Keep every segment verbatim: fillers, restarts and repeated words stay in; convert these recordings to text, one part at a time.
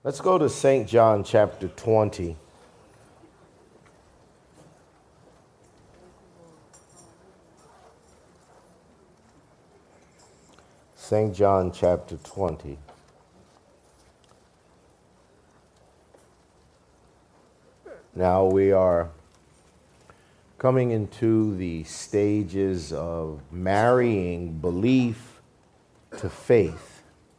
Let's go to Saint John chapter twenty. Saint John chapter twenty. Now we are coming into the stages of marrying belief to faith.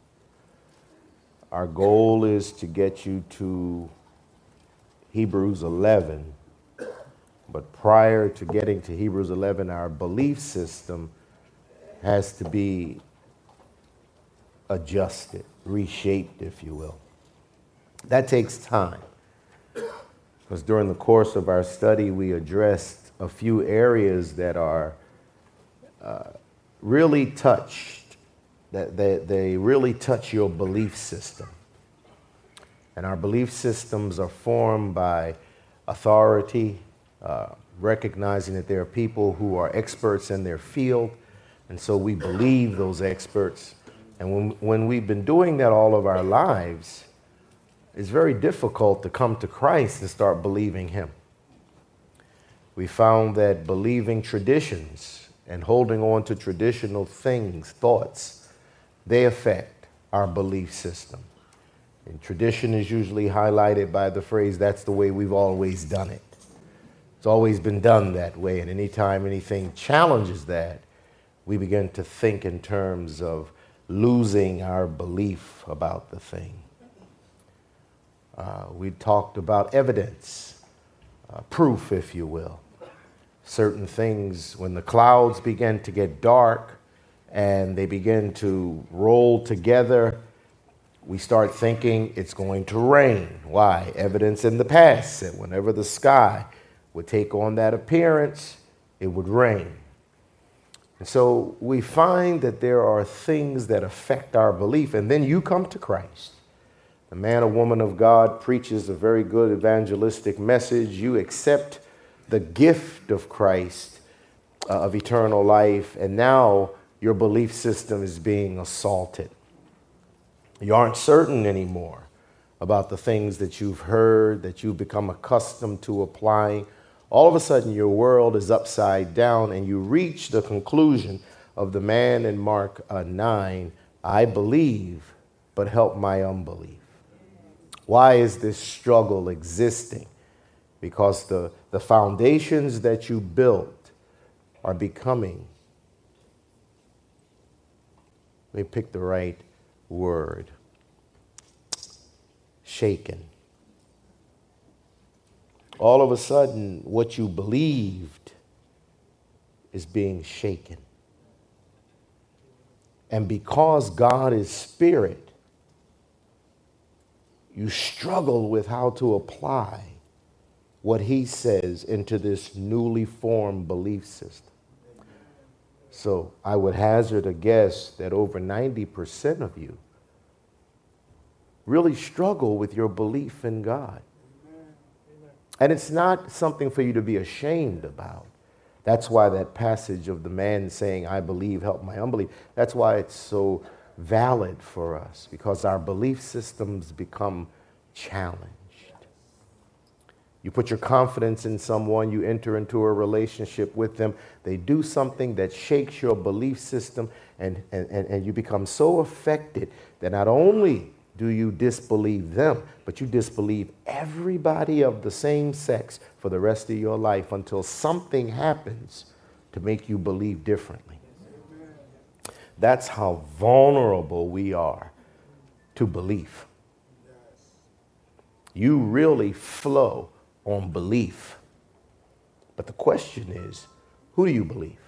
Our goal is to get you to Hebrews eleven, but prior to getting to Hebrews eleven, our belief system has to be adjusted, reshaped, if you will. That takes time, because during the course of our study, we addressed a few areas that are uh, really touched. That they, they really touch your belief system. And our belief systems are formed by authority, uh, recognizing that there are people who are experts in their field, and so we believe those experts. And when, when we've been doing that all of our lives, it's very difficult to come to Christ and start believing Him. We found that believing traditions and holding on to traditional things, thoughts, they affect our belief system. And tradition is usually highlighted by the phrase, that's the way we've always done it. It's always been done that way. And anytime anything challenges that, we begin to think in terms of losing our belief about the thing. Uh, we talked about evidence, uh, proof, if you will. Certain things, when the clouds begin to get dark, and they begin to roll together, we start thinking it's going to rain. Why? Evidence in the past said whenever the sky would take on that appearance, it would rain. And so we find that there are things that affect our belief, and then you come to Christ. The man or woman of God preaches a very good evangelistic message. You accept the gift of Christ, uh, of eternal life, and now your belief system is being assaulted. You aren't certain anymore about the things that you've heard, that you've become accustomed to applying. All of a sudden, your world is upside down, and you reach the conclusion of the man in Mark uh, nine, I believe, but help my unbelief. Why is this struggle existing? Because the, the foundations that you built are becoming, let me pick the right word, shaken. All of a sudden, what you believed is being shaken. And because God is spirit, you struggle with how to apply what He says into this newly formed belief system. So I would hazard a guess that over ninety percent of you really struggle with your belief in God. And it's not something for you to be ashamed about. That's why that passage of the man saying, I believe, help my unbelief, that's why it's so valid for us, because our belief systems become challenged. You put your confidence in someone, you enter into a relationship with them, they do something that shakes your belief system, and, and, and you become so affected that not only do you disbelieve them, but you disbelieve everybody of the same sex for the rest of your life until something happens to make you believe differently. That's how vulnerable we are to belief. You really flow on belief. But the question is, who do you believe?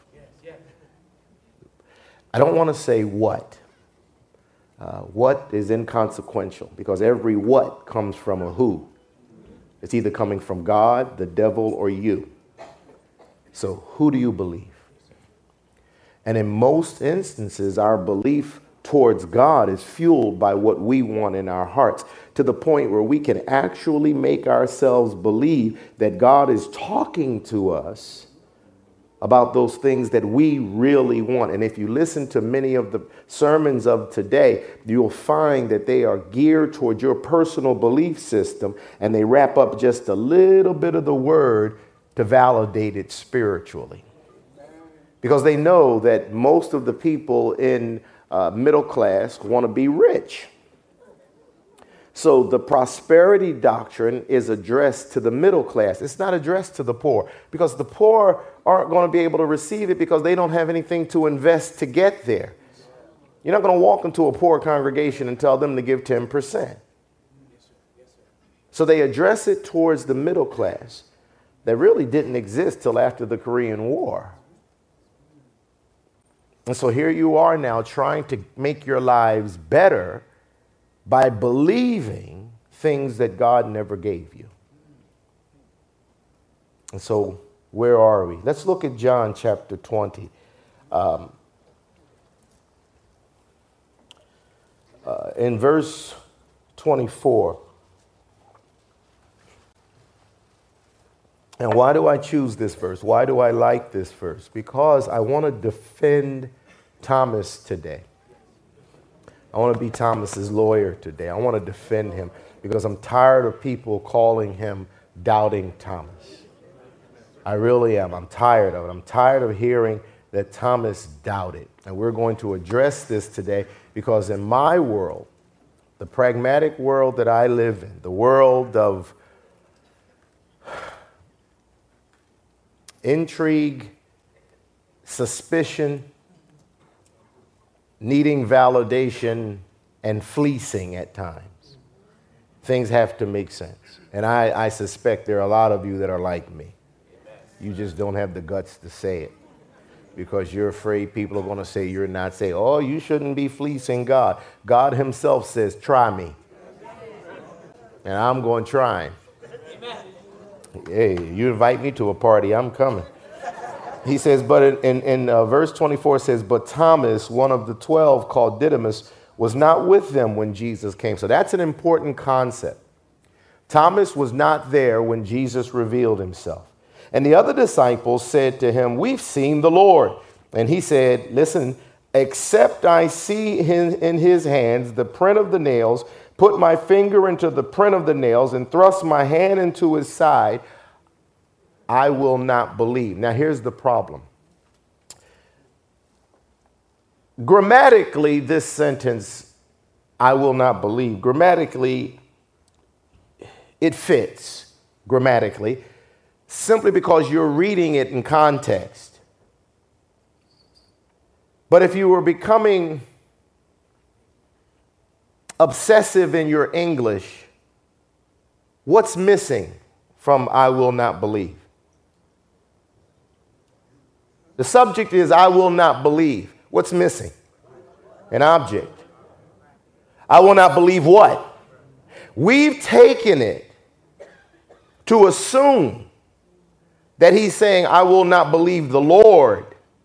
I don't want to say what. Uh, what is inconsequential, because every what comes from a who. It's either coming from God, the devil, or you. So who do you believe? And in most instances, our belief towards God is fueled by what we want in our hearts, to the point where we can actually make ourselves believe that God is talking to us about those things that we really want. And if you listen to many of the sermons of today, you'll find that they are geared toward your personal belief system, and they wrap up just a little bit of the word to validate it spiritually. Because they know that most of the people in uh, middle class want to be rich. So the prosperity doctrine is addressed to the middle class. It's not addressed to the poor, because the poor aren't going to be able to receive it because they don't have anything to invest to get there. You're not going to walk into a poor congregation and tell them to give ten percent. So they address it towards the middle class that really didn't exist till after the Korean War. And so here you are now trying to make your lives better by believing things that God never gave you. And so where are we? Let's look at John chapter twenty. Um, uh, in verse twenty-four. And why do I choose this verse? Why do I like this verse? Because I want to defend Thomas today. I want to be Thomas's lawyer today. I want to defend him because I'm tired of people calling him Doubting Thomas. I really am. I'm tired of it. I'm tired of hearing that Thomas doubted. And we're going to address this today because in my world, the pragmatic world that I live in, the world of intrigue, suspicion, needing validation, and fleecing at times, things have to make sense. And I, I suspect there are a lot of you that are like me. You just don't have the guts to say it because you're afraid people are going to say you're not saying, oh, you shouldn't be fleecing God. God himself says, try me. And I'm going to try him. Hey, you invite me to a party, I'm coming. He says, but in, in, in uh, verse twenty-four says, but Thomas, one of the twelve called Didymus, was not with them when Jesus came. So that's an important concept. Thomas was not there when Jesus revealed himself. And the other disciples said to him, we've seen the Lord. And he said, listen, except I see in, in his hands the print of the nails, put my finger into the print of the nails, and thrust my hand into his side, I will not believe. Now, here's the problem. Grammatically, this sentence, I will not believe, grammatically, it fits grammatically, simply because you're reading it in context. But if you were becoming obsessive in your English, what's missing from I will not believe? The subject is I will not believe. What's missing? An object. I will not believe what? We've taken it to assume that he's saying I will not believe the Lord,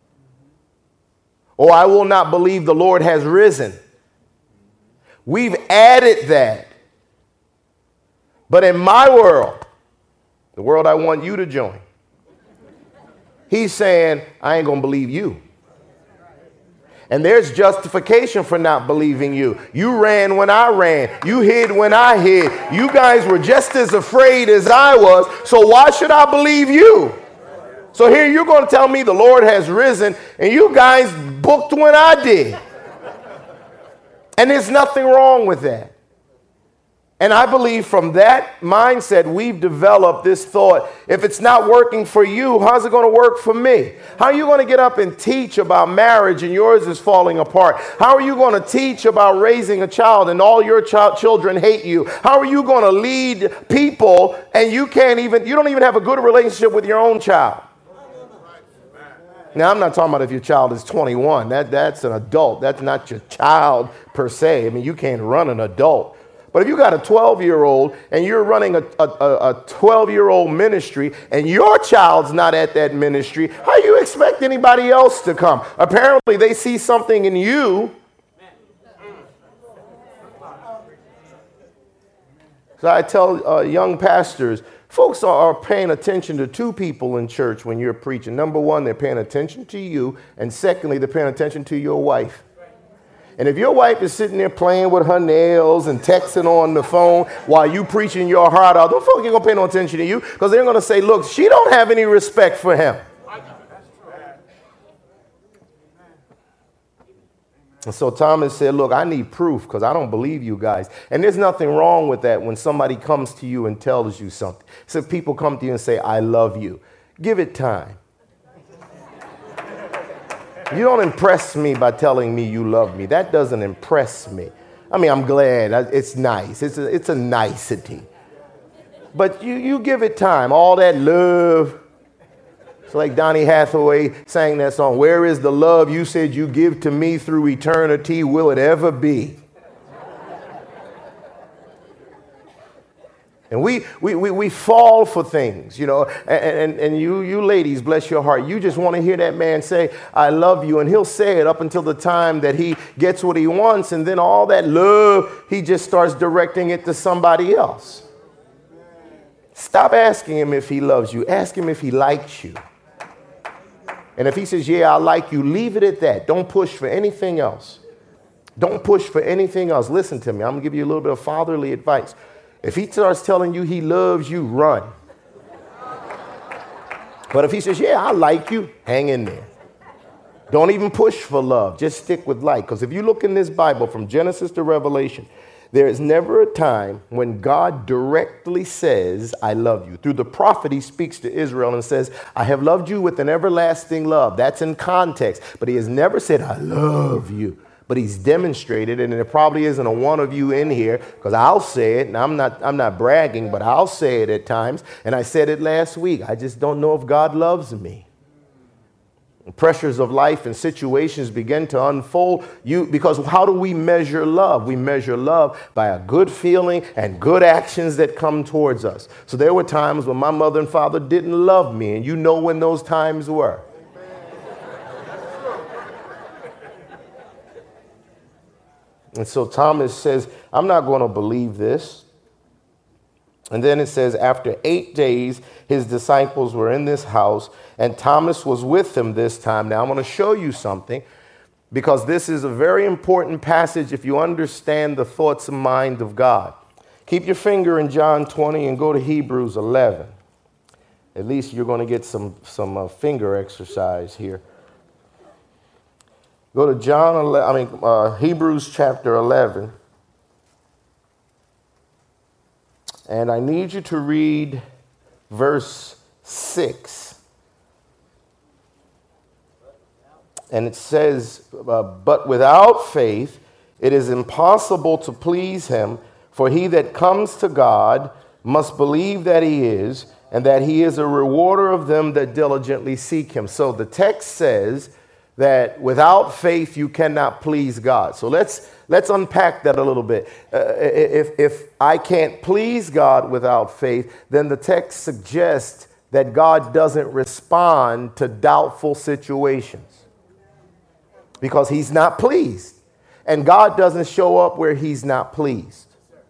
or I will not believe the Lord has risen. We've added that. But in my world, the world I want you to join, he's saying, I ain't going to believe you. And there's justification for not believing you. You ran when I ran. You hid when I hid. You guys were just as afraid as I was. So why should I believe you? So here you're going to tell me the Lord has risen, and you guys booked when I did. And there's nothing wrong with that. And I believe from that mindset, we've developed this thought, if it's not working for you, how's it going to work for me? How are you going to get up and teach about marriage and yours is falling apart? How are you going to teach about raising a child and all your child children hate you? How are you going to lead people and you can't even, you don't even have a good relationship with your own child? Now, I'm not talking about if your child is twenty-one. That, that's an adult. That's not your child per se. I mean, you can't run an adult. But if you got a twelve-year-old and you're running a, a, a twelve-year-old ministry and your child's not at that ministry, how do you expect anybody else to come? Apparently, they see something in you. So I tell uh, young pastors, folks are, are paying attention to two people in church when you're preaching. Number one, they're paying attention to you. And secondly, they're paying attention to your wife. And if your wife is sitting there playing with her nails and texting on the phone while you preaching your heart out, those folks ain't going to pay no attention to you because they're going to say, look, she don't have any respect for him. And so Thomas said, look, I need proof because I don't believe you guys. And there's nothing wrong with that when somebody comes to you and tells you something. So people come to you and say, I love you. Give it time. You don't impress me by telling me you love me. That doesn't impress me. I mean, I'm glad. It's nice. It's a, it's a nicety. But you, you give it time. All that love. It's like Donny Hathaway sang that song, where is the love you said you give to me through eternity? Will it ever be? And we, we, we, we fall for things, you know, and, and, and you, you ladies, bless your heart. You just want to hear that man say, I love you. And he'll say it up until the time that he gets what he wants. And then all that love, he just starts directing it to somebody else. Stop asking him if he loves you. Ask him if he likes you. And if he says, yeah, I like you, leave it at that. Don't push for anything else. Don't push for anything else. Listen to me. I'm going to give you a little bit of fatherly advice. If he starts telling you he loves you, run. But if he says, yeah, I like you, hang in there. Don't even push for love. Just stick with like. Because if you look in this Bible from Genesis to Revelation, there is never a time when God directly says, I love you. Through the prophet, he speaks to Israel and says, I have loved you with an everlasting love. That's in context. But he has never said, I love you. But he's demonstrated, and there probably isn't a one of you in here, because I'll say it, and I'm not, I'm not bragging, but I'll say it at times. And I said it last week. I just don't know if God loves me. Pressures of life and situations begin to unfold. You because how do we measure love? We measure love by a good feeling and good actions that come towards us. So there were times when my mother and father didn't love me, and you know when those times were. And so Thomas says, I'm not going to believe this. And then it says, after eight days, his disciples were in this house, and Thomas was with them this time. Now, I'm going to show you something, because this is a very important passage if you understand the thoughts and mind of God. Keep your finger in John twenty and go to Hebrews eleven. At least you're going to get some, some uh, finger exercise here. Go to John eleven, I mean, uh, Hebrews chapter eleven. And I need you to read verse six. And it says, uh, but without faith, it is impossible to please him. For he that comes to God must believe that he is, and that he is a rewarder of them that diligently seek him. So the text says that without faith, you cannot please God. So let's let's unpack that a little bit. Uh, if, if I can't please God without faith, then the text suggests that God doesn't respond to doubtful situations because he's not pleased. And God doesn't show up where he's not pleased.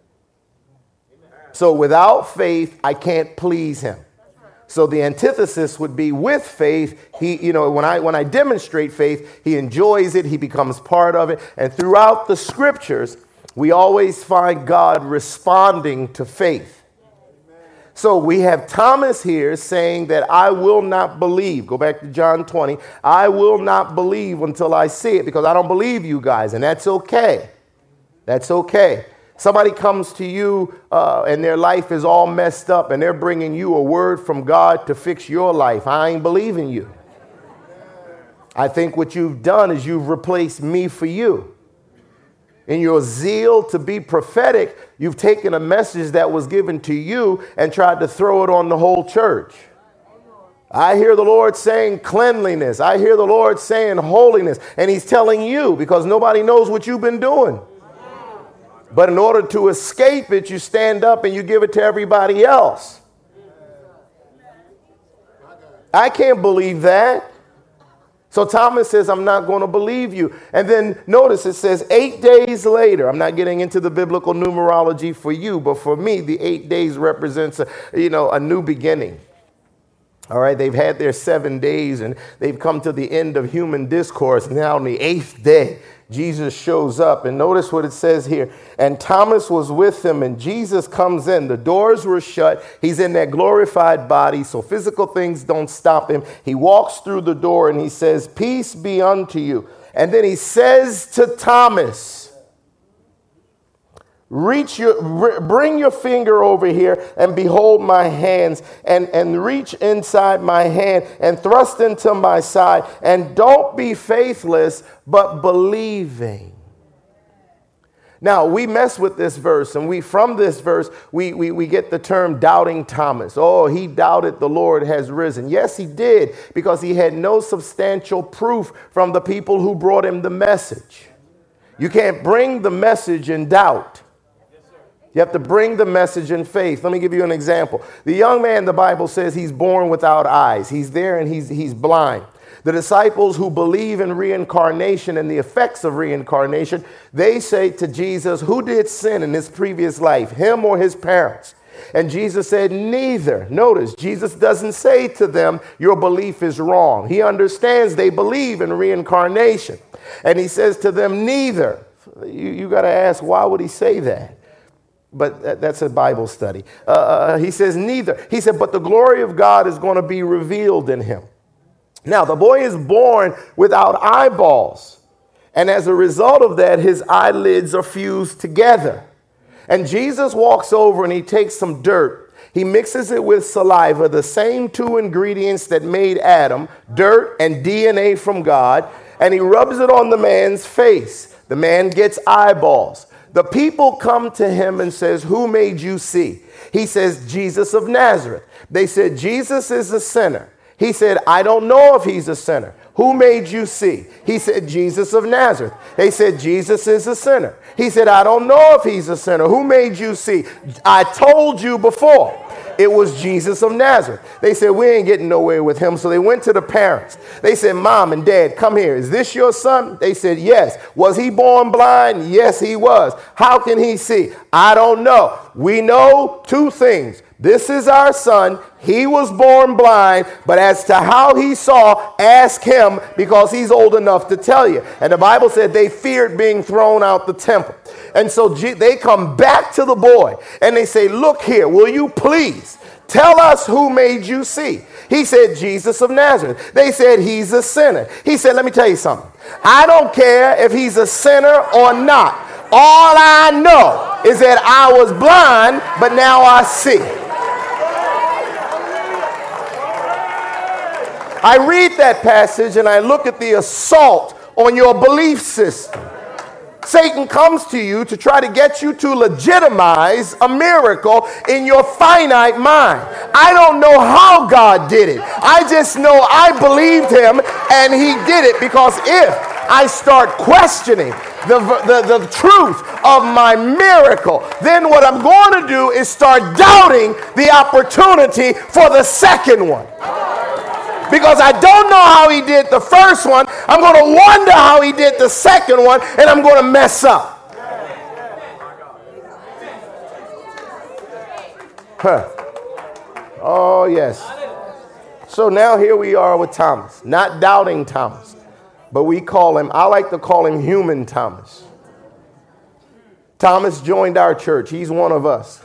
So without faith, I can't please him. So the antithesis would be with faith. He, you know, when I when I demonstrate faith, he enjoys it. He becomes part of it. And throughout the scriptures, we always find God responding to faith. So we have Thomas here saying that I will not believe. Go back to John twenty. I will not believe until I see it because I don't believe you guys. And that's okay. That's okay. Somebody comes to you uh, and their life is all messed up and they're bringing you a word from God to fix your life. I ain't believing you. I think what you've done is you've replaced me for you. In your zeal to be prophetic, you've taken a message that was given to you and tried to throw it on the whole church. I hear the Lord saying cleanliness. I hear the Lord saying holiness. And he's telling you because nobody knows what you've been doing. But in order to escape it, you stand up and you give it to everybody else. I can't believe that. So Thomas says, I'm not going to believe you. And then notice it says eight days later. I'm not getting into the biblical numerology for you, but for me, the eight days represents a, you know, a new beginning. All right, they've had their seven days and they've come to the end of human discourse. Now on the eighth day, Jesus shows up, and notice what it says here. And Thomas was with him, and Jesus comes in. The doors were shut. He's in that glorified body, so physical things don't stop him. He walks through the door and he says, peace be unto you. And then he says to Thomas, reach your, bring your finger over here and behold my hands, and, and reach inside my hand and thrust into my side, and don't be faithless, but believing. Now, we mess with this verse, and we from this verse, we, we, we get the term doubting Thomas. Oh, he doubted the Lord has risen. Yes, he did, because he had no substantial proof from the people who brought him the message. You can't bring the message in doubt. You have to bring the message in faith. Let me give you an example. The young man, the Bible says, he's born without eyes. He's there and he's, he's blind. The disciples who believe in reincarnation and the effects of reincarnation, they say to Jesus, who did sin in his previous life, him or his parents? And Jesus said, neither. Notice, Jesus doesn't say to them, your belief is wrong. He understands they believe in reincarnation. And he says to them, neither. You, you got to ask, why would he say that? But that, that's a Bible study. Uh, he says, neither. He said, but the glory of God is going to be revealed in him. Now, the boy is born without eyeballs. And as a result of that, his eyelids are fused together. And Jesus walks over and he takes some dirt. He mixes it with saliva, the same two ingredients that made Adam, dirt and D N A from God. And he rubs it on the man's face. The man gets eyeballs. The people come to him and says, who made you see? He says, Jesus of Nazareth. They said, Jesus is a sinner. He said, I don't know if he's a sinner. Who made you see? He said, Jesus of Nazareth. They said, Jesus is a sinner. He said, I don't know if he's a sinner. Who made you see? I told you before. It was Jesus of Nazareth. They said, we ain't getting nowhere with him. So they went to the parents. They said, Mom and Dad, come here. Is this your son? They said, yes. Was he born blind? Yes, he was. How can he see? I don't know. We know two things. This is our son. He was born blind, but as to how he saw, ask him, because he's old enough to tell you. And the Bible said they feared being thrown out the temple. And so they come back to the boy and they say, look here, will you please tell us who made you see? He said, Jesus of Nazareth. They said, he's a sinner. He said, let me tell you something. I don't care if he's a sinner or not. All I know is that I was blind, but now I see. I read that passage and I look at the assault on your belief system. Satan comes to you to try to get you to legitimize a miracle in your finite mind. I don't know how God did it. I just know I believed him and he did it, because if I start questioning the, the, the truth of my miracle, then what I'm going to do is start doubting the opportunity for the second one. Because I don't know how he did the first one, I'm going to wonder how he did the second one, and I'm going to mess up. Huh. Oh, yes. So now here we are with Thomas, not doubting Thomas, but we call him, I like to call him human Thomas. Thomas joined our church. He's one of us.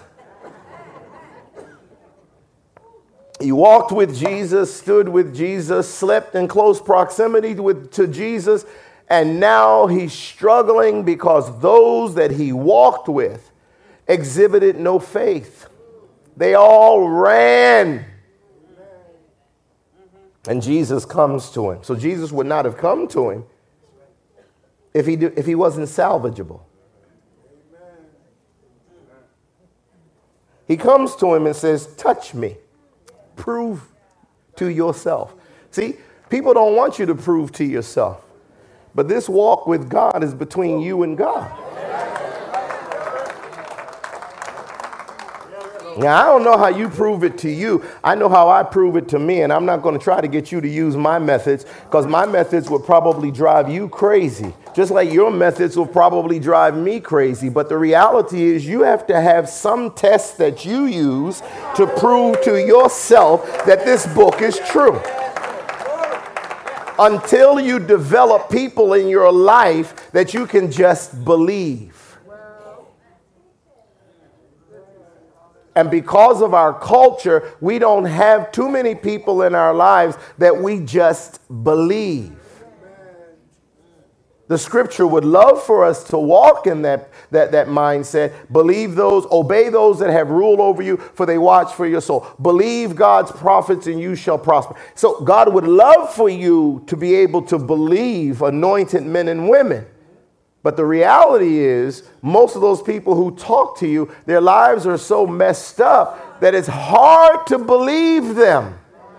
He walked with Jesus, stood with Jesus, slept in close proximity with, to Jesus, and now he's struggling because those that he walked with exhibited no faith. They all ran. And Jesus comes to him. So Jesus would not have come to him if he, do, if he wasn't salvageable. He comes to him and says, touch me. Prove to yourself. See, people don't want you to prove to yourself. But this walk with God is between you and God. Now, I don't know how you prove it to you. I know how I prove it to me, and I'm not going to try to get you to use my methods because my methods would probably drive you crazy, just like your methods will probably drive me crazy. But the reality is you have to have some tests that you use to prove to yourself that this book is true. Until you develop people in your life that you can just believe. And because of our culture, we don't have too many people in our lives that we just believe. The scripture would love for us to walk in that, that, that mindset. Believe those, obey those that have rule over you, for they watch for your soul. Believe God's prophets and you shall prosper. So God would love for you to be able to believe anointed men and women. But the reality is, most of those people who talk to you, their lives are so messed up that it's hard to believe them.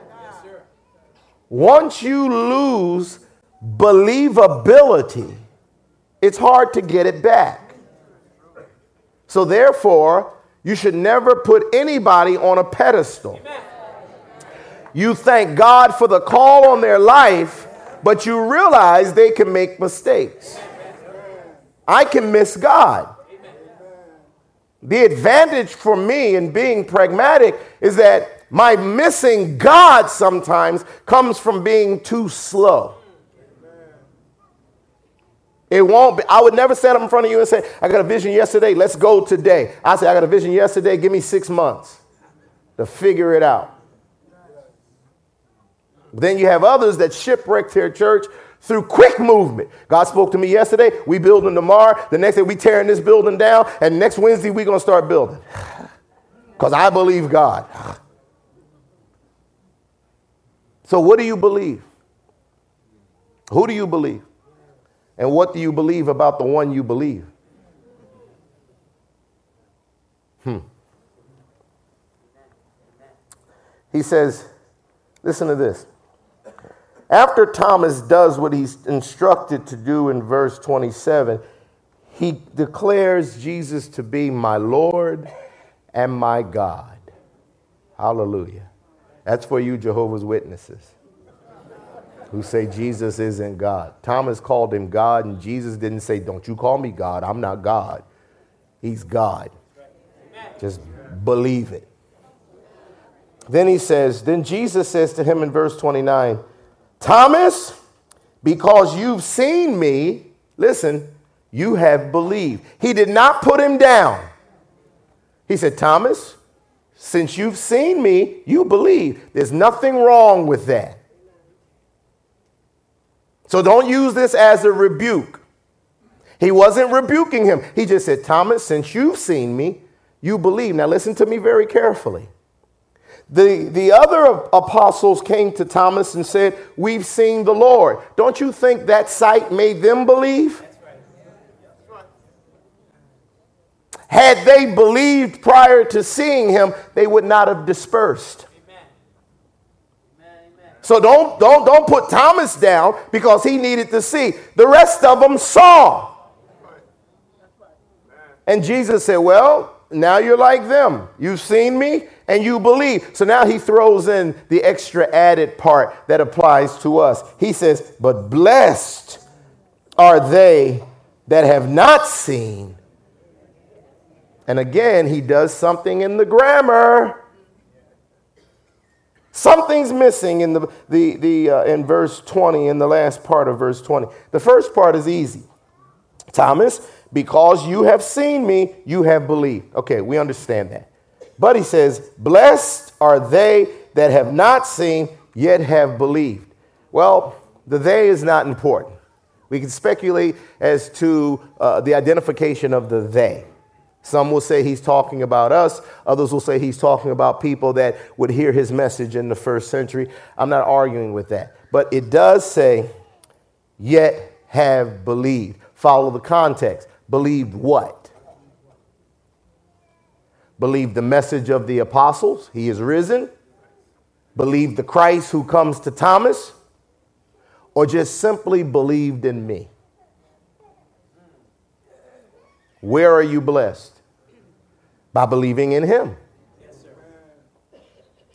Once you lose believability, it's hard to get it back. So therefore, you should never put anybody on a pedestal. You thank God for the call on their life, but you realize they can make mistakes. I can miss God. The advantage for me in being pragmatic is that my missing God sometimes comes from being too slow. It won't be. I would never stand up in front of you and say, I got a vision yesterday, let's go today. I say, I got a vision yesterday, give me six months to figure it out. Then you have others that shipwreck their church through quick movement. God spoke to me yesterday, we building tomorrow. The next day we tearing this building down, and next Wednesday we're going to start building. Because I believe God. So what do you believe? Who do you believe? And what do you believe about the one you believe? Hmm. He says, listen to this. After Thomas does what he's instructed to do in verse twenty-seven, he declares Jesus to be my Lord and my God. Hallelujah. That's for you Jehovah's Witnesses who say Jesus isn't God. Thomas called him God, and Jesus didn't say, don't you call me God. I'm not God. He's God. Just believe it. Then he says, then Jesus says to him in verse twenty-nine, Thomas, because you've seen me, listen, you have believed. He did not put him down. He said, Thomas, since you've seen me, you believe. There's nothing wrong with that. So don't use this as a rebuke. He wasn't rebuking him. He just said, Thomas, since you've seen me, you believe. Now listen to me very carefully. The, the other apostles came to Thomas and said, we've seen the Lord. Don't you think that sight made them believe? Had they believed prior to seeing him, they would not have dispersed. So don't, don't, don't put Thomas down because he needed to see. The rest of them saw. And Jesus said, well, now you're like them. You've seen me and you believe. So now he throws in the extra added part that applies to us. He says, but blessed are they that have not seen. And again, he does something in the grammar. Something's missing in the, the, the uh, in verse twenty, in the last part of verse twenty. The first part is easy. Thomas, because you have seen me, you have believed. Okay, we understand that. But he says, blessed are they that have not seen, yet have believed. Well, the they is not important. We can speculate as to uh, the identification of the they. Some will say he's talking about us. Others will say he's talking about people that would hear his message in the first century. I'm not arguing with that. But it does say, yet have believed. Follow the context. Believed what? Believed the message of the apostles. He is risen. Believed the Christ who comes to Thomas. Or just simply believed in me. Where are you blessed? By believing in him.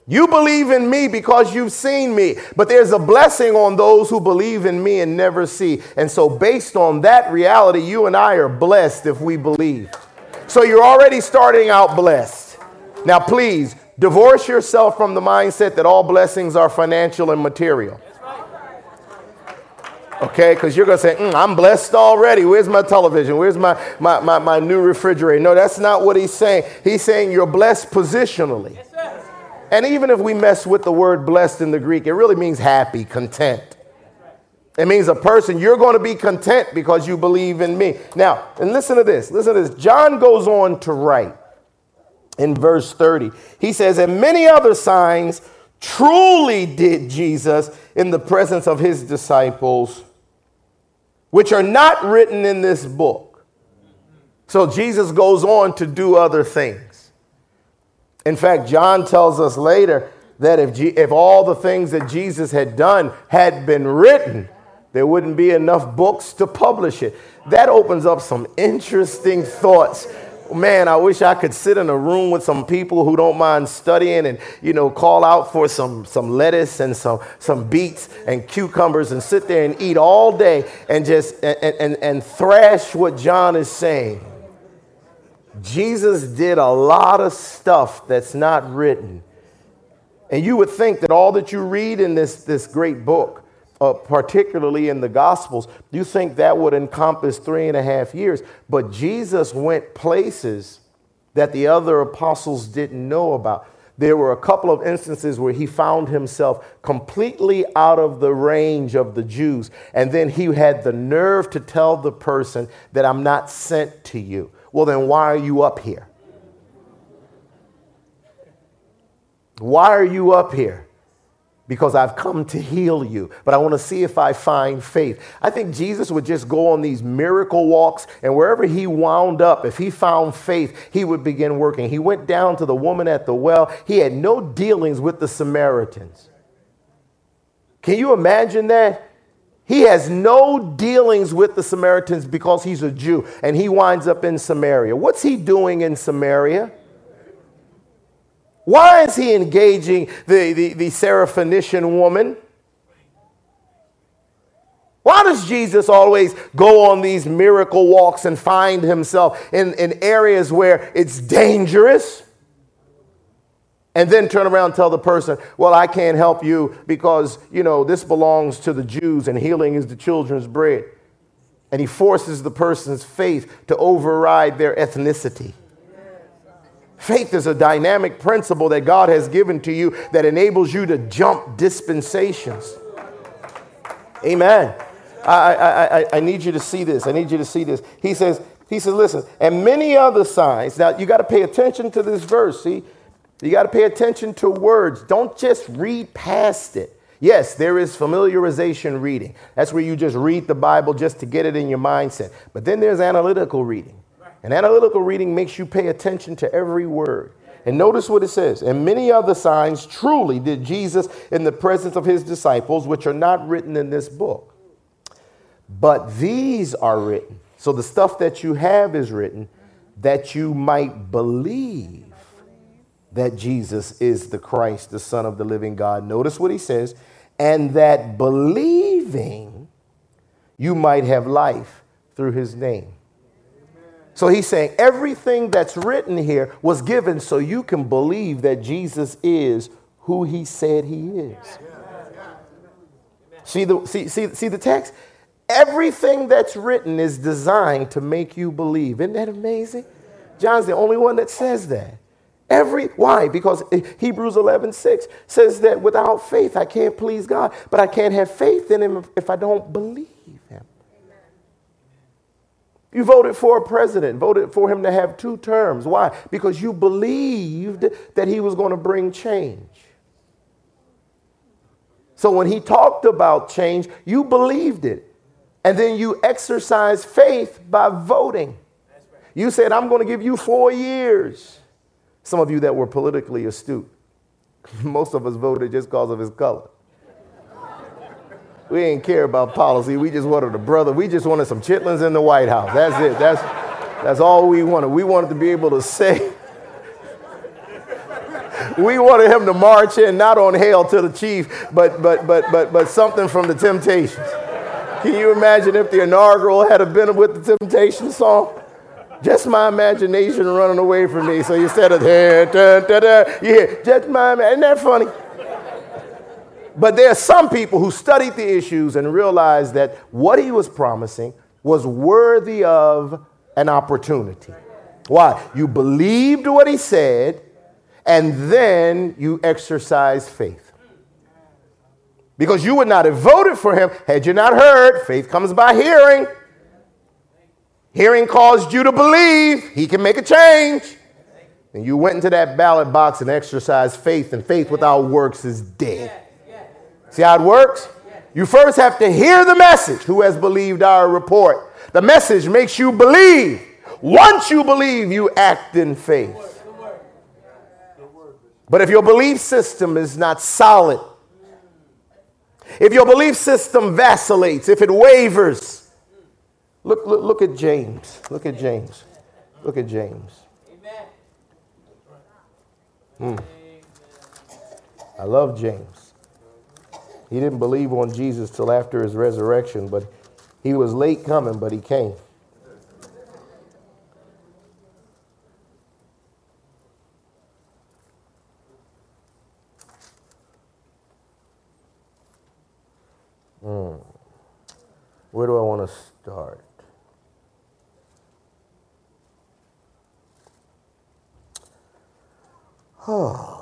You believe in me because you've seen me, but there's a blessing on those who believe in me and never see. And so based on that reality, you and I are blessed if we believe. So you're already starting out blessed. Now, please divorce yourself from the mindset that all blessings are financial and material. Okay, because you're going to say, mm, I'm blessed already. Where's my television? Where's my, my, my, my new refrigerator? No, that's not what he's saying. He's saying you're blessed positionally. Yes, sir. And even if we mess with the word blessed in the Greek, it really means happy, content. It means a person, you're going to be content because you believe in me. Now, and listen to this. Listen to this. John goes on to write in verse thirty. He says, and many other signs truly did Jesus in the presence of his disciples, which are not written in this book. So Jesus goes on to do other things. In fact, John tells us later that if, G- if all the things that Jesus had done had been written, there wouldn't be enough books to publish it. That opens up some interesting thoughts. Man, I wish I could sit in a room with some people who don't mind studying and, you know, call out for some, some lettuce and some, some beets and cucumbers and sit there and eat all day and just and, and, and thrash what John is saying. Jesus did a lot of stuff that's not written. And you would think that all that you read in this, this great book, Uh, particularly in the Gospels, you think that would encompass three and a half years. But Jesus went places that the other apostles didn't know about. There were a couple of instances where he found himself completely out of the range of the Jews. And then he had the nerve to tell the person that I'm not sent to you. Well, then why are you up here? Why are you up here? Because I've come to heal you, but I want to see if I find faith. I think Jesus would just go on these miracle walks, and wherever he wound up, if he found faith, he would begin working. He went down to the woman at the well. He had no dealings with the Samaritans. Can you imagine that? He has no dealings with the Samaritans because he's a Jew, and he winds up in Samaria. What's he doing in Samaria? Why is he engaging the, the, the Syrophoenician woman? Why does Jesus always go on these miracle walks and find himself in, in areas where it's dangerous? And then turn around and tell the person, well, I can't help you because, you know, this belongs to the Jews and healing is the children's bread. And he forces the person's faith to override their ethnicity. Faith is a dynamic principle that God has given to you that enables you to jump dispensations. Amen. I, I, I, I need you to see this. I need you to see this. He says, he says, listen, and many other signs. Now, you got to pay attention to this verse. See, you got to pay attention to words. Don't just read past it. Yes, there is familiarization reading. That's where you just read the Bible just to get it in your mindset. But then there's analytical reading. And analytical reading makes you pay attention to every word. And notice what it says. And many other signs truly did Jesus in the presence of his disciples, which are not written in this book. But these are written. So the stuff that you have is written that you might believe that Jesus is the Christ, the Son of the living God. Notice what he says. And that believing you might have life through his name. So he's saying everything that's written here was given so you can believe that Jesus is who he said he is. See the, see, see, see the text? Everything that's written is designed to make you believe. Isn't that amazing? John's the only one that says that. Every why? Because Hebrews eleven six says that without faith I can't please God, but I can't have faith in him if I don't believe him. You voted for a president, voted for him to have two terms. Why? Because you believed that he was going to bring change. So when he talked about change, you believed it. And then you exercised faith by voting. You said, I'm going to give you four years. Some of you that were politically astute. Most of us voted just because of his color. We didn't care about policy. We just wanted a brother. We just wanted some chitlins in the White House. That's it. That's, that's all we wanted. We wanted to be able to say, we wanted him to march in, not on Hail to the Chief, but but but but but something from the Temptations. Can you imagine if the inaugural had been with the Temptations song? Just my imagination running away from me. So instead of da, da, da, da, you hear, just my imagination. Isn't that funny? But there are some people who studied the issues and realized that what he was promising was worthy of an opportunity. Why? You believed what he said, and then you exercised faith. Because you would not have voted for him had you not heard. Faith comes by hearing. Hearing caused you to believe he can make a change. And you went into that ballot box and exercised faith, and faith without works is dead. See how it works? You first have to hear the message. Who has believed our report? The message makes you believe. Once you believe, you act in faith. But if your belief system is not solid, if your belief system vacillates, if it wavers, look, look, look at James. Look at James. Look at James. Hmm. I love James. He didn't believe on Jesus till after his resurrection, but he was late coming, but he came. Hmm. Where do I want to start? Oh.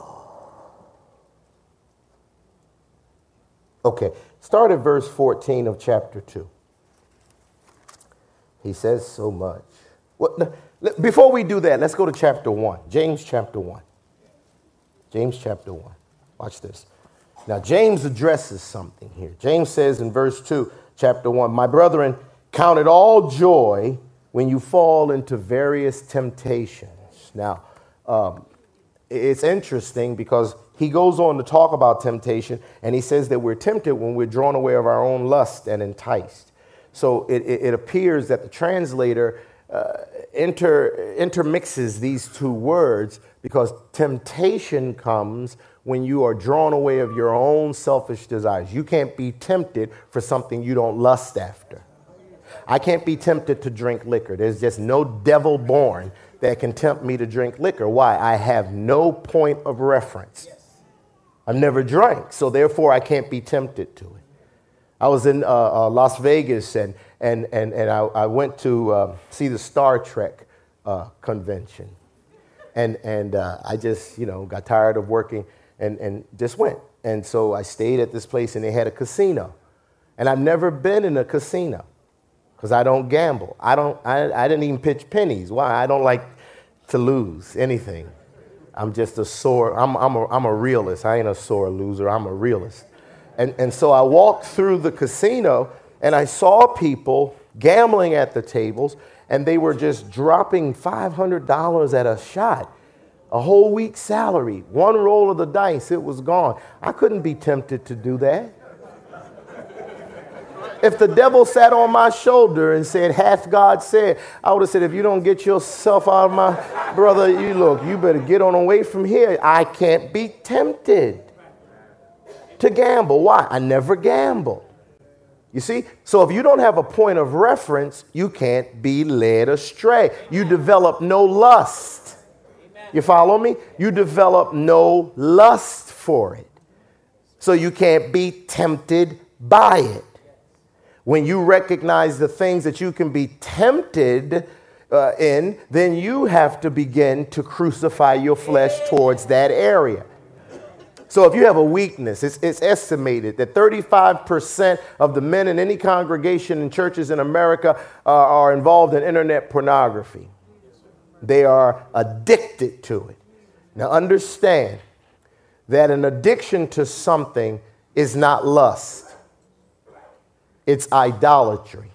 Okay, start at verse fourteen of chapter two. He says so much. Well, before we do that, let's go to chapter one. James chapter one. James chapter one. Watch this. Now, James addresses something here. James says in verse two, chapter one, my brethren, count it all joy when you fall into various temptations. Now, um, it's interesting because he goes on to talk about temptation, and he says that we're tempted when we're drawn away of our own lust and enticed. So it, it, it appears that the translator uh, inter, intermixes these two words because temptation comes when you are drawn away of your own selfish desires. You can't be tempted for something you don't lust after. I can't be tempted to drink liquor. There's just no devil born that can tempt me to drink liquor. Why? I have no point of reference. I've never drank, so therefore I can't be tempted to it. I was in uh, uh, Las Vegas, and and and and I, I went to uh, see the Star Trek uh, convention, and and uh, I just you know got tired of working and and just went, and so I stayed at this place, and they had a casino, and I've never been in a casino because I don't gamble. I don't. I I didn't even pitch pennies. Why? I don't like to lose anything. I'm just a sore, I'm, I'm, a, I'm a realist. I ain't a sore loser. I'm a realist. And, and so I walked through the casino and I saw people gambling at the tables, and they were just dropping five hundred dollars at a shot, a whole week's salary, one roll of the dice, it was gone. I couldn't be tempted to do that. If the devil sat on my shoulder and said, hath God said, I would have said, if you don't get yourself out of my, brother, you look, you better get on away from here. I can't be tempted to gamble. Why? I never gamble. You see? So if you don't have a point of reference, you can't be led astray. You develop no lust. You follow me? You develop no lust for it. So you can't be tempted by it. When you recognize the things that you can be tempted uh, in, then you have to begin to crucify your flesh towards that area. So if you have a weakness, it's, it's estimated that thirty-five percent of the men in any congregation in churches in America uh, are involved in internet pornography. They are addicted to it. Now understand that an addiction to something is not lust. It's idolatry.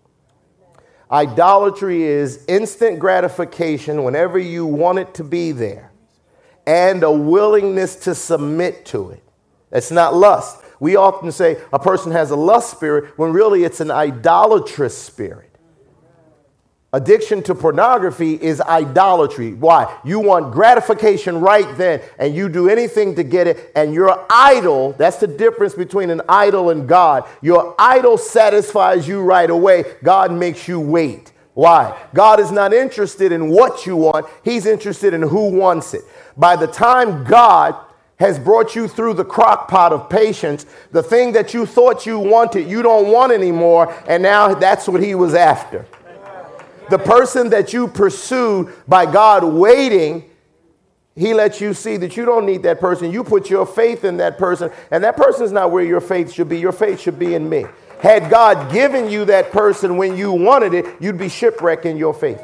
Idolatry is instant gratification whenever you want it to be there, and a willingness to submit to it. That's not lust. We often say a person has a lust spirit when really it's an idolatrous spirit. Addiction to pornography is idolatry. Why? You want gratification right then, and you do anything to get it, and your idol, that's the difference between an idol and God. Your idol satisfies you right away. God makes you wait. Why? God is not interested in what you want. He's interested in who wants it. By the time God has brought you through the crock pot of patience, the thing that you thought you wanted, you don't want anymore, and now that's what he was after. The person that you pursued by God waiting, he lets you see that you don't need that person. You put your faith in that person, and that person is not where your faith should be. Your faith should be in me. Had God given you that person when you wanted it, you'd be shipwrecking your faith.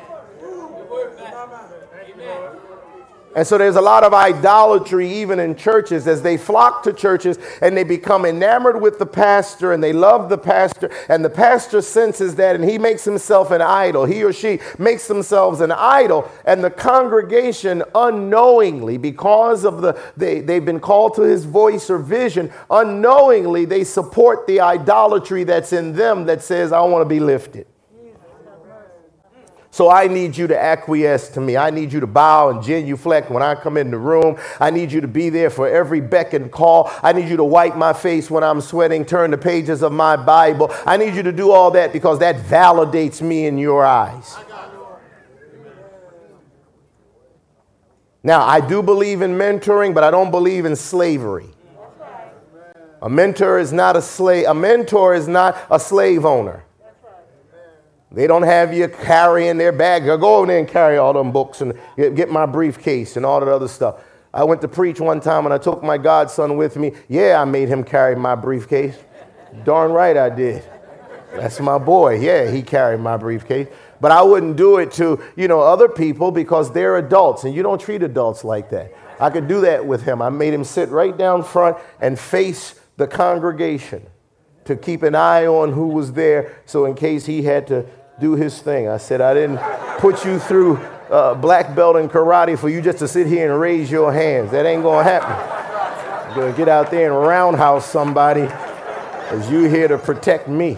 And so there's a lot of idolatry even in churches as they flock to churches and they become enamored with the pastor and they love the pastor, and the pastor senses that and he makes himself an idol. He or she makes themselves an idol, and the congregation unknowingly, because of the they, they've been called to his voice or vision, unknowingly they support the idolatry that's in them that says, I want to be lifted. So I need you to acquiesce to me. I need you to bow and genuflect when I come in the room. I need you to be there for every beck and call. I need you to wipe my face when I'm sweating, turn the pages of my Bible. I need you to do all that because that validates me in your eyes. Now, I do believe in mentoring, but I don't believe in slavery. A mentor is not a slave. A mentor is not a slave owner. They don't have you carrying their bag. Go over there and carry all them books and get, get my briefcase and all that other stuff. I went to preach one time and I took my godson with me. Yeah, I made him carry my briefcase. Darn right I did. That's my boy. Yeah, he carried my briefcase. But I wouldn't do it to, you know, other people because they're adults and you don't treat adults like that. I could do that with him. I made him sit right down front and face the congregation to keep an eye on who was there. So in case he had to do his thing. I said, I didn't put you through uh, black belt in karate for you just to sit here and raise your hands. That ain't going to happen. You're going to get out there and roundhouse somebody as you here to protect me.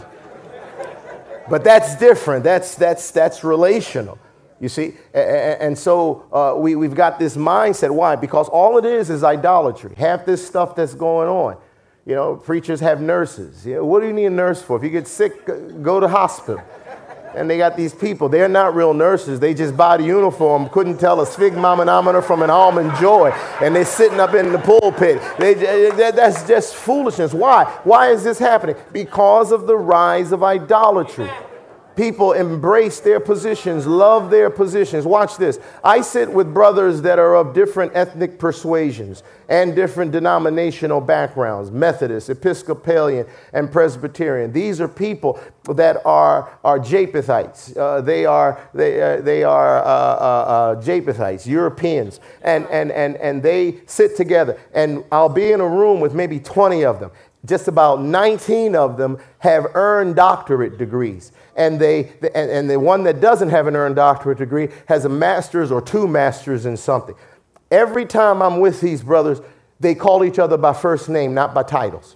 But that's different. That's that's that's relational. You see? And so uh, we, we've got this mindset. Why? Because all it is is idolatry. Half this stuff that's going on. You know, preachers have nurses. You know, what do you need a nurse for? If you get sick, go to hospital. And they got these people. They're not real nurses. They just buy the uniform, couldn't tell a sphygmomanometer from an almond joy. And they're sitting up in the pulpit. They, that, that's just foolishness. Why? Why is this happening? Because of the rise of idolatry. People embrace their positions, love their positions. Watch this. I sit with brothers that are of different ethnic persuasions and different denominational backgrounds, Methodist, Episcopalian, and Presbyterian. These are people that are, are Japhethites. Uh, they are, they, uh, they are uh, uh, uh, Japhethites, Europeans, and, and, and, and they sit together. And I'll be in a room with maybe twenty of them. Just about nineteen of them have earned doctorate degrees. And they and, and the one that doesn't have an earned doctorate degree has a master's or two masters in something. Every time I'm with these brothers, they call each other by first name, not by titles.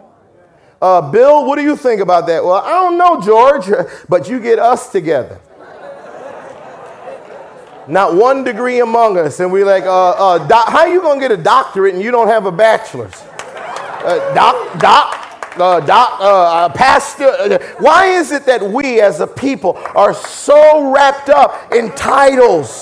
Uh, Bill, what do you think about that? Well, I don't know, George, but you get us together. Not one degree among us. And we're like, uh, uh, doc, how are you going to get a doctorate and you don't have a bachelor's? Uh, doc, doc, uh, doc, uh, pastor. Uh, why is it that we as a people are so wrapped up in titles?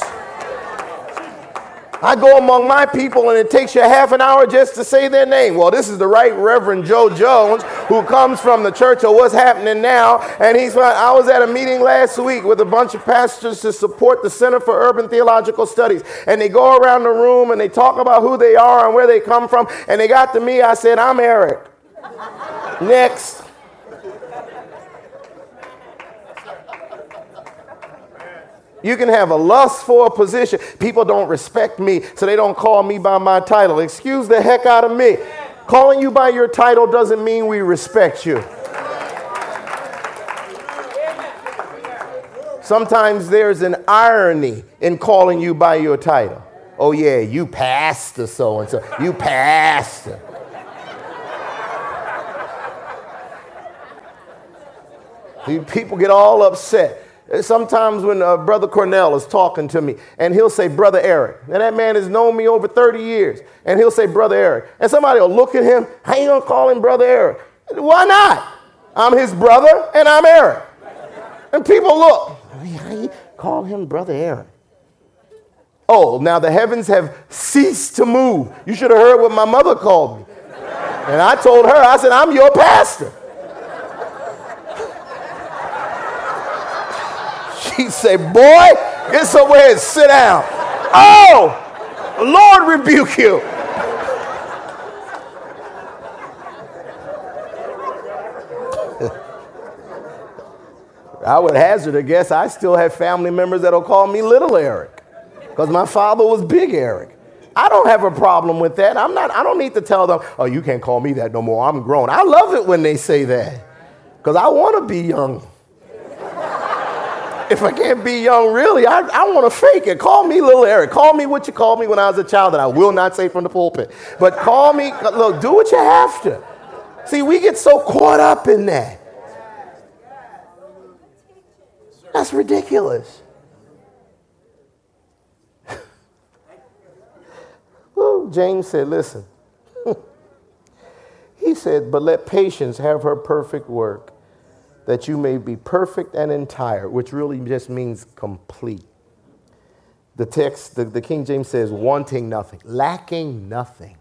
I go among my people and it takes you half an hour just to say their name. Well, this is the Right Reverend Joe Jones who comes from the church of What's Happening Now. And he's, I was at a meeting last week with a bunch of pastors to support the Center for Urban Theological Studies. And they go around the room and they talk about who they are and where they come from. And they got to me, I said, I'm Eric. Next. You can have a lust for a position. People don't respect me, so they don't call me by my title. Excuse the heck out of me. Calling you by your title doesn't mean we respect you. Sometimes there's an irony in calling you by your title. Oh, yeah, you pastor so-and-so. You pastor. People get all upset. Sometimes when uh, Brother Cornell is talking to me and he'll say, Brother Eric, and that man has known me over thirty years, and he'll say, Brother Eric, and somebody will look at him, how you gonna call him Brother Eric? Why not? I'm his brother and I'm Eric. And people look, how you call him Brother Eric? Oh, now the heavens have ceased to move. You should have heard what my mother called me. And I told her, I said, I'm your pastor. He said, boy, get somewhere and sit down. Oh, Lord rebuke you. I would hazard a guess I still have family members that'll call me Little Eric because my father was Big Eric. I don't have a problem with that. I'm not, I don't need to tell them, oh, you can't call me that no more. I'm grown. I love it when they say that because I want to be young. If I can't be young, really, I, I want to fake it. Call me Little Eric. Call me what you called me when I was a child that I will not say from the pulpit. But call me, look, do what you have to. See, we get so caught up in that. That's ridiculous. Well, James said, listen. He said, but let patience have her perfect work, that you may be perfect and entire, which really just means complete. The text, the, the King James says, wanting nothing, lacking nothing.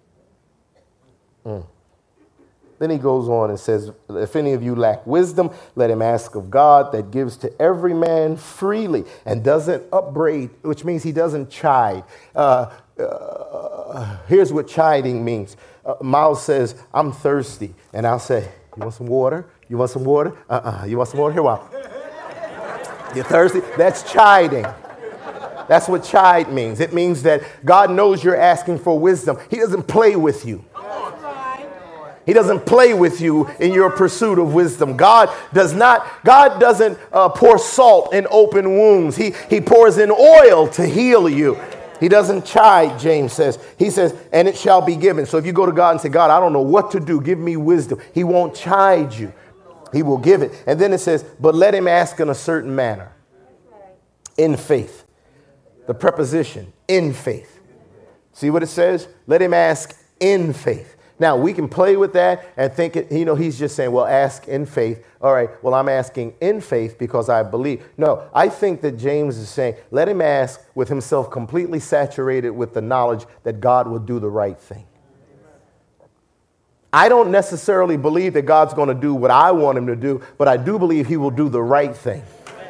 Mm. Then he goes on and says, if any of you lack wisdom, let him ask of God that gives to every man freely and doesn't upbraid, which means he doesn't chide. Uh, uh, here's what chiding means. Uh, Miles says, I'm thirsty. And I'll say, you want some water? You want some water? Uh-uh. You want some water? Here, wow. You're thirsty? That's chiding. That's what chide means. It means that God knows you're asking for wisdom. He doesn't play with you. He doesn't play with you in your pursuit of wisdom. God does not, God doesn't uh, pour salt in open wounds. He, he pours in oil to heal you. He doesn't chide, James says. He says, and it shall be given. So if you go to God and say, God, I don't know what to do, give me wisdom. He won't chide you. He will give it. And then it says, but let him ask in a certain manner. In faith. The preposition, in faith. See what it says? Let him ask in faith. Now, we can play with that and think, it, you know, he's just saying, well, ask in faith. All right, well, I'm asking in faith because I believe. No, I think that James is saying, let him ask with himself completely saturated with the knowledge that God will do the right thing. I don't necessarily believe that God's going to do what I want him to do, but I do believe he will do the right thing.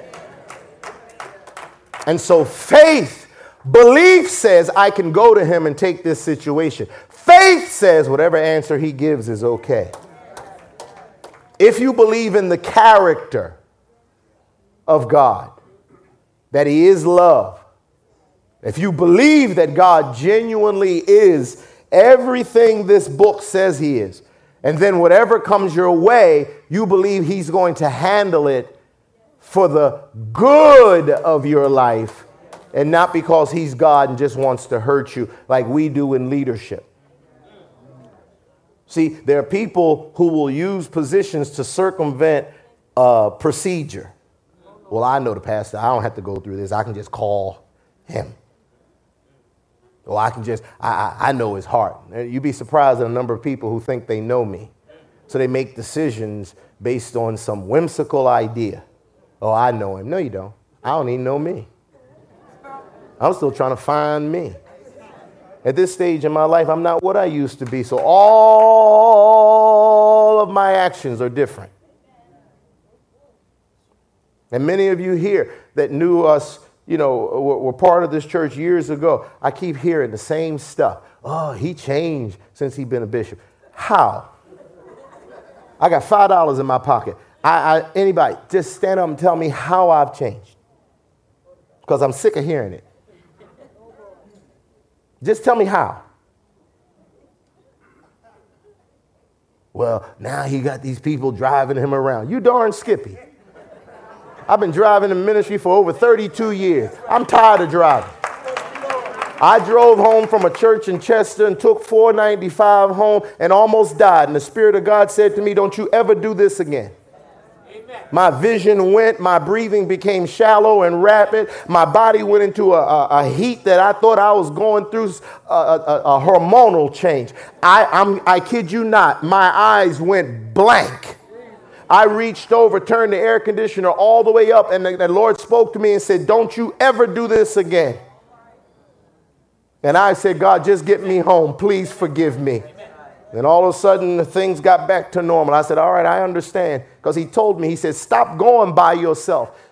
And so faith, belief says I can go to him and take this situation. Faith says whatever answer he gives is okay. If you believe in the character of God, that he is love, if you believe that God genuinely is everything this book says he is, and then whatever comes your way, you believe he's going to handle it for the good of your life and not because he's God and just wants to hurt you like we do in leadership. See, there are people who will use positions to circumvent uh, procedure. Well, I know the pastor. I don't have to go through this. I can just call him. Or I can just, I, I, I know his heart. You'd be surprised at a number of people who think they know me. So they make decisions based on some whimsical idea. Oh, I know him. No, you don't. I don't even know me. I'm still trying to find me. At this stage in my life, I'm not what I used to be. So all of my actions are different. And many of you here that knew us, you know, were, were part of this church years ago, I keep hearing the same stuff. Oh, he changed since he's been a bishop. How? I got five dollars in my pocket. I, I, anybody, just stand up and tell me how I've changed. Because I'm sick of hearing it. Just tell me how. Well, now he got these people driving him around. You darn Skippy. I've been driving in ministry for over thirty-two years. I'm tired of driving. I drove home from a church in Chester and took four ninety-five home and almost died. And the Spirit of God said to me, don't you ever do this again. Amen. My vision went, my breathing became shallow and rapid. My body went into a, a, a heat that I thought I was going through a, a, a hormonal change. I, I'm, I kid you not, my eyes went blank. I reached over, turned the air conditioner all the way up, and the, the Lord spoke to me and said, don't you ever do this again. And I said, God, just get me home. Please forgive me. And all of a sudden, things got back to normal. I said, all right, I understand. Because he told me, he said, stop going by yourself.